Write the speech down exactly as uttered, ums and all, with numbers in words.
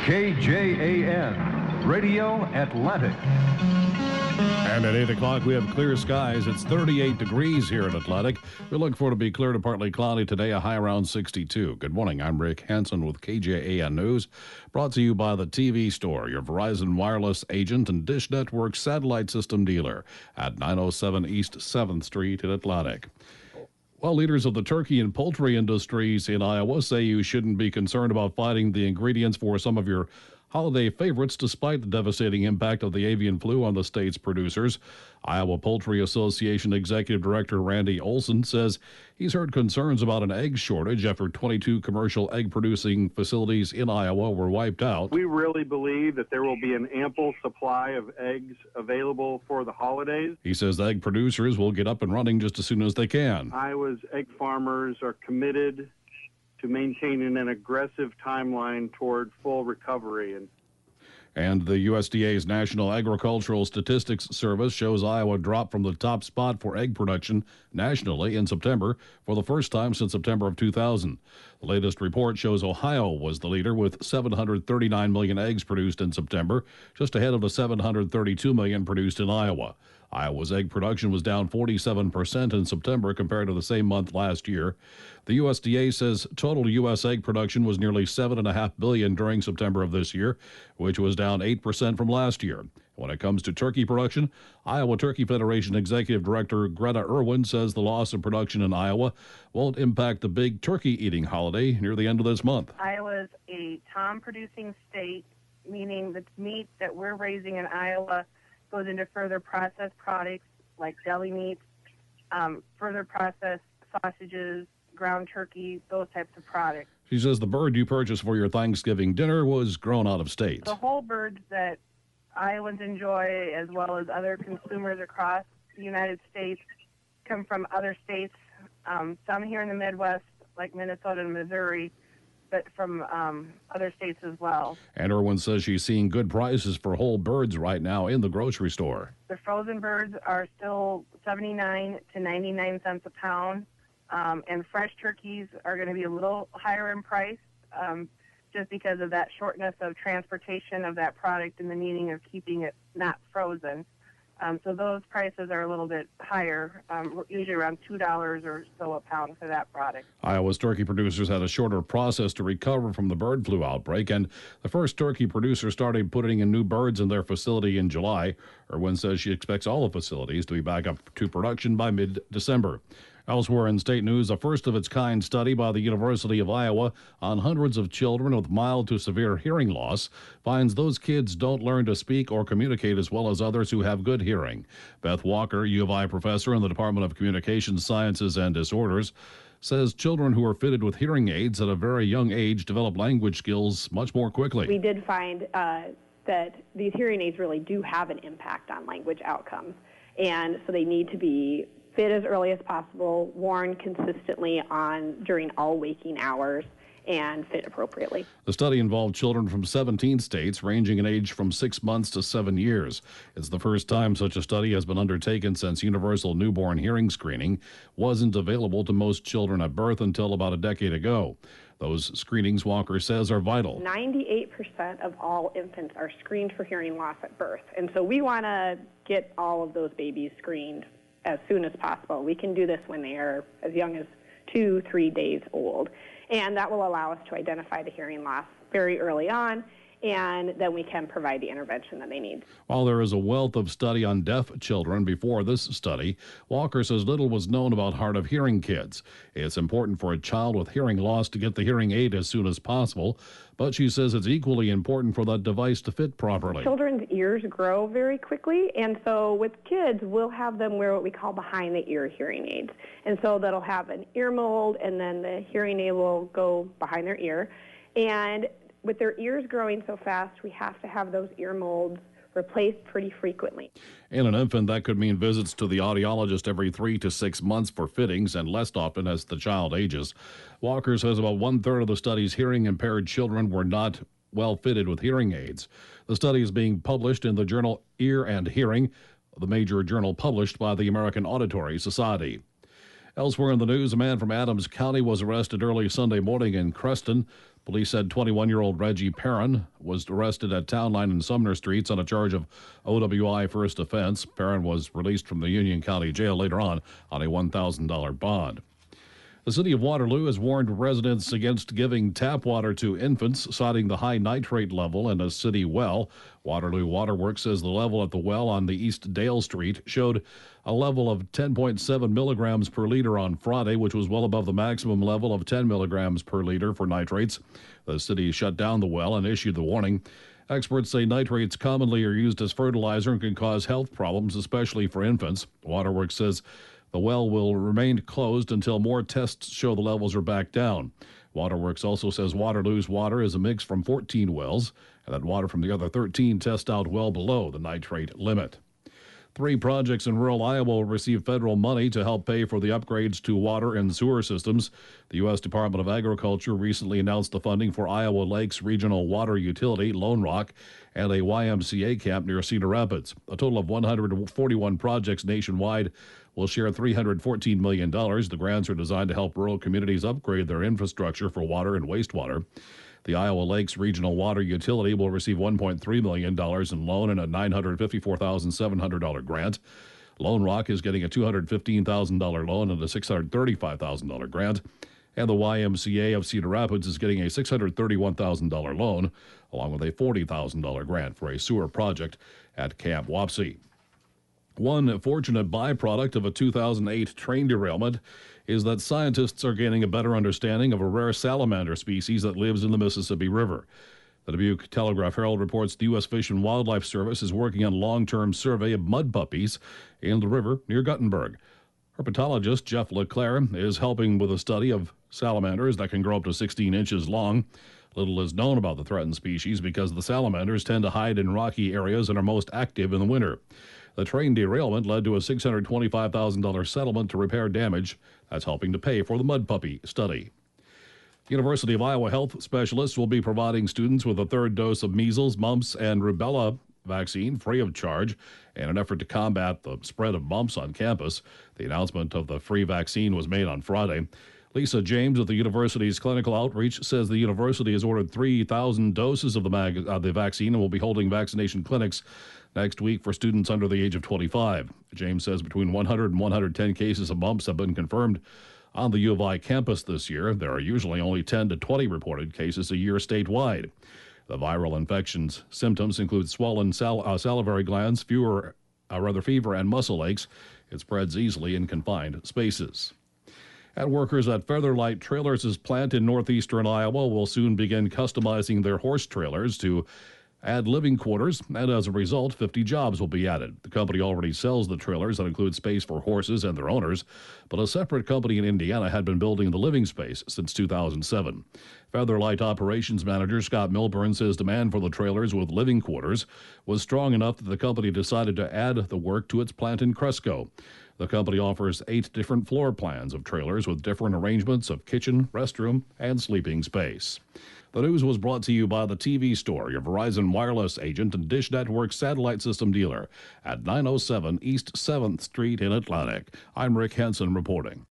K J A N, Radio Atlantic. And at eight o'clock, we have clear skies. It's thirty-eight degrees here in Atlantic. We look for it to be clear to partly cloudy today, a high around sixty-two. Good morning. I'm Rick Hansen with K J A N News, brought to you by the T V Store, your Verizon Wireless agent and Dish Network satellite system dealer at nine oh seven East seventh Street in Atlantic. Well, leaders of the turkey and poultry industries in Iowa say you shouldn't be concerned about finding the ingredients for some of your holiday favorites despite the devastating impact of the avian flu on the state's producers. Iowa Poultry Association Executive Director Randy Olson says he's heard concerns about an egg shortage after twenty-two commercial egg-producing facilities in Iowa were wiped out. We really believe that there will be an ample supply of eggs available for the holidays. He says egg producers will get up and running just as soon as they can. Iowa's egg farmers are committed to maintaining an aggressive timeline toward full recovery. And And the U S D A's National Agricultural Statistics Service shows Iowa dropped from the top spot for egg production nationally in September for the first time since September of two thousand. The latest report shows Ohio was the leader with seven hundred thirty-nine million eggs produced in September, just ahead of the seven hundred thirty-two million produced in Iowa. Iowa's egg production was down forty-seven percent in September compared to the same month last year. The U S D A says total U S egg production was nearly seven point five billion during September of this year, which was down eight percent from last year. When it comes to turkey production, Iowa Turkey Federation Executive Director Greta Irwin says the loss of production in Iowa won't impact the big turkey eating holiday near the end of this month. Iowa is a tom-producing state, meaning the meat that we're raising in Iowa goes into further processed products like deli meats, um, further processed sausages, ground turkey, those types of products. She says the bird you purchased for your Thanksgiving dinner was grown out of state. The whole birds that Iowans enjoy, as well as other consumers across the United States, come from other states, um, some here in the Midwest, like Minnesota and Missouri, but from um, other states as well. And Irwin says she's seeing good prices for whole birds right now in the grocery store. The frozen birds are still seventy-nine to ninety-nine cents a pound, um, and fresh turkeys are going to be a little higher in price, um, just because of that shortness of transportation of that product and the needing of keeping it not frozen. Um, so those prices are a little bit higher, um, usually around two dollars or so a pound for that product. Iowa's turkey producers had a shorter process to recover from the bird flu outbreak, and the first turkey producer started putting in new birds in their facility in July. Irwin says she expects all the facilities to be back up to production by mid-December. Elsewhere in state news, a first-of-its-kind study by the University of Iowa on hundreds of children with mild to severe hearing loss finds those kids don't learn to speak or communicate as well as others who have good hearing. Beth Walker, U of I professor in the Department of Communication Sciences and Disorders, says children who are fitted with hearing aids at a very young age develop language skills much more quickly. We did find uh, that these hearing aids really do have an impact on language outcomes, and so they need to be fit as early as possible, worn consistently on during all waking hours, and fit appropriately. The study involved children from seventeen states ranging in age from six months to seven years. It's the first time such a study has been undertaken since universal newborn hearing screening wasn't available to most children at birth until about a decade ago. Those screenings, Walker says, are vital. ninety-eight percent of all infants are screened for hearing loss at birth, and so we want to get all of those babies screened as soon as possible. We can do this when they are as young as two, three days old. And that will allow us to identify the hearing loss very early on, and then we can provide the intervention that they need. While there is a wealth of study on deaf children before this study, Walker says little was known about hard of hearing kids. It's important for a child with hearing loss to get the hearing aid as soon as possible, but she says it's equally important for that device to fit properly. Children's ears grow very quickly, and so with kids, we'll have them wear what we call behind-the-ear hearing aids. And so that'll have an ear mold, and then the hearing aid will go behind their ear. And with their ears growing so fast, we have to have those ear molds replaced pretty frequently. In an infant, that could mean visits to the audiologist every three to six months for fittings and less often as the child ages. Walker says about one-third of the study's hearing-impaired children were not well fitted with hearing aids. The study is being published in the journal Ear and Hearing, the major journal published by the American Auditory Society. Elsewhere in the news, a man from Adams County was arrested early Sunday morning in Creston. Police said twenty-one-year-old Reggie Perrin was arrested at Town Line and Sumner Streets on a charge of O W I first offense. Perrin was released from the Union County Jail later on on a one thousand dollars bond. The city of Waterloo has warned residents against giving tap water to infants, citing the high nitrate level in a city well. Waterloo Waterworks says the level at the well on the East Dale Street showed a level of ten point seven milligrams per liter on Friday, which was well above the maximum level of ten milligrams per liter for nitrates. The city shut down the well and issued the warning. Experts say nitrates commonly are used as fertilizer and can cause health problems, especially for infants. Waterworks says the well will remain closed until more tests show the levels are back down. Waterworks also says Waterloo's water is a mix from fourteen wells, and that water from the other thirteen test out well below the nitrate limit. Three projects in rural Iowa will receive federal money to help pay for the upgrades to water and sewer systems. The U S Department of Agriculture recently announced the funding for Iowa Lakes Regional Water Utility, Lone Rock, and a Y M C A camp near Cedar Rapids. A total of one hundred forty-one projects nationwide will share three hundred fourteen million dollars. The grants are designed to help rural communities upgrade their infrastructure for water and wastewater. The Iowa Lakes Regional Water Utility will receive one point three million dollars in loan and a nine hundred fifty-four thousand seven hundred dollars grant. Lone Rock is getting a two hundred fifteen thousand dollars loan and a six hundred thirty-five thousand dollars grant. And the Y M C A of Cedar Rapids is getting a six hundred thirty-one thousand dollars loan, along with a forty thousand dollars grant for a sewer project at Camp Wapsie. One fortunate byproduct of a two thousand eight train derailment is that scientists are gaining a better understanding of a rare salamander species that lives in the Mississippi River. The Dubuque Telegraph-Herald reports the U S Fish and Wildlife Service is working on a long-term survey of mud puppies in the river near Guttenberg. Herpetologist Jeff LeClaire is helping with a study of salamanders that can grow up to sixteen inches long. Little is known about the threatened species because the salamanders tend to hide in rocky areas and are most active in the winter. The train derailment led to a six hundred twenty-five thousand dollars settlement to repair damage. That's helping to pay for the mud puppy study. University of Iowa health specialists will be providing students with a third dose of measles, mumps, and rubella vaccine free of charge in an effort to combat the spread of mumps on campus. The announcement of the free vaccine was made on Friday. Lisa James of the university's clinical outreach says the university has ordered three thousand doses of the, mag- uh, the vaccine and will be holding vaccination clinics next week for students under the age of twenty-five. James says between one hundred and one hundred ten cases of mumps have been confirmed on the U of I campus this year. There are usually only ten to twenty reported cases a year statewide. The viral infection's symptoms include swollen sal- uh, salivary glands, fewer, uh, rather fever, and muscle aches. It spreads easily in confined spaces. And workers at Featherlight Trailers' plant in northeastern Iowa will soon begin customizing their horse trailers to add living quarters, and as a result, fifty jobs will be added. The company already sells the trailers that include space for horses and their owners, but a separate company in Indiana had been building the living space since two thousand seven. Featherlight operations manager Scott Milburn says demand for the trailers with living quarters was strong enough that the company decided to add the work to its plant in Cresco. The company offers eight different floor plans of trailers with different arrangements of kitchen, restroom, and sleeping space. The news was brought to you by the T V Store, your Verizon wireless agent and Dish Network satellite system dealer at nine oh seven East seventh Street in Atlantic. I'm Rick Henson reporting.